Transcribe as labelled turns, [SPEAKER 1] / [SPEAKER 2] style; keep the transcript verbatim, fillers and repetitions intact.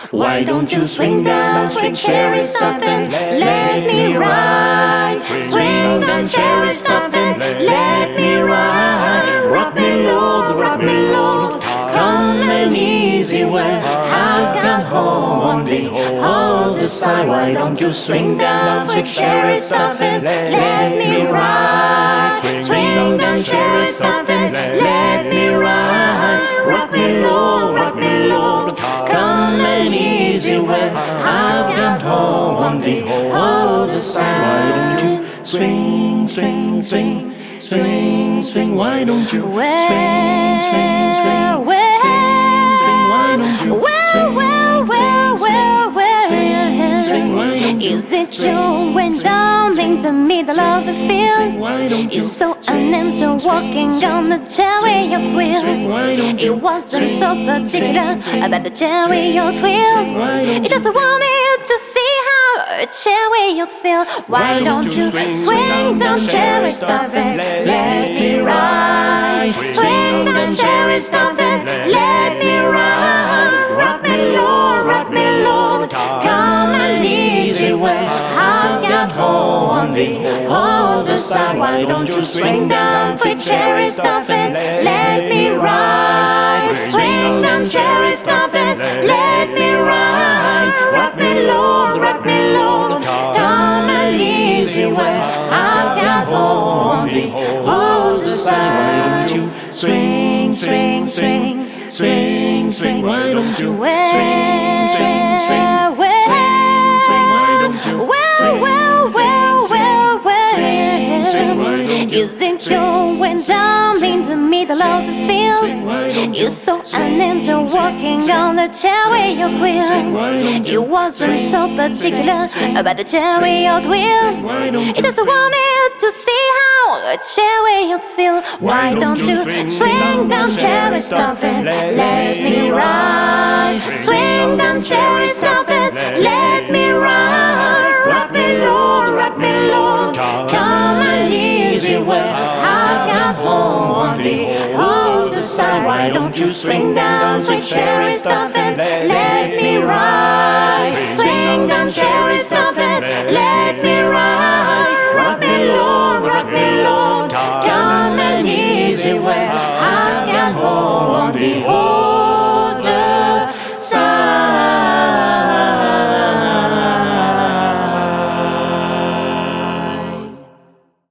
[SPEAKER 1] Why don't you swing down, sweet cherry, stop and let me ride? Swing down, cherry, stop and let me ride. Rock me, Lord, rock me, Lord, come an easy way. I've got home on the other side. Why don't you swing down, sweet cherry, stop and let me ride? Swing down, cherry, stop and let me ride. Rock me, Lord, rock me, Lord, come an easy way. I've got home on the other side. Why don't you swing, swing, swing, swing, swing? Why don't you swing, swing, swing, swing, swing? Why don't you swing, swing, swing, swing? Why don't you
[SPEAKER 2] Is it you when darling to me the love the feel? It's so unnatural walking on the chariot wheel. It wasn't so particular about the chariot wheel. It just want me to see how a chariot feel. Why don't you swing down, cherry, stop and let me ride? Swing down, cherry, stop and let me ride. Rock me, Lord, rock me, Lord, come an easy way. I've got home on the other side. Why don't you swing down, sweet cherry, stop and let me ride? Swing down, cherry, stop and let me ride. Rock me, Lord, rock me, Lord, come an easy way. I've got home on the other side.
[SPEAKER 1] Why don't you swing, swing, swing, swing, swing? Why don't you
[SPEAKER 2] Well,
[SPEAKER 1] swing, swing, swing,
[SPEAKER 2] well,
[SPEAKER 1] swing, swing? Why don't you
[SPEAKER 2] well,
[SPEAKER 1] swing,
[SPEAKER 2] well, well, well, well.
[SPEAKER 1] swing, swing? Why don't you
[SPEAKER 2] Is it you when darling to me the love to feel?
[SPEAKER 1] Why don't you
[SPEAKER 2] It's so unnatural walking on the chariot wheel. It wasn't so particular about the chariot wheel.
[SPEAKER 1] Why don't
[SPEAKER 2] It
[SPEAKER 1] you
[SPEAKER 2] just wanted to see how a chariot feel. Why don't you swing down, cherry, stop and let me ride? Swing down, cherry, stop and let me ride. Rock me, Lord, rock me, Lord, come an easy way. I've got home on the other side. Why don't you swing down, sweet cherry, stop and let me ride? Swing down, cherry, stop and let me ride.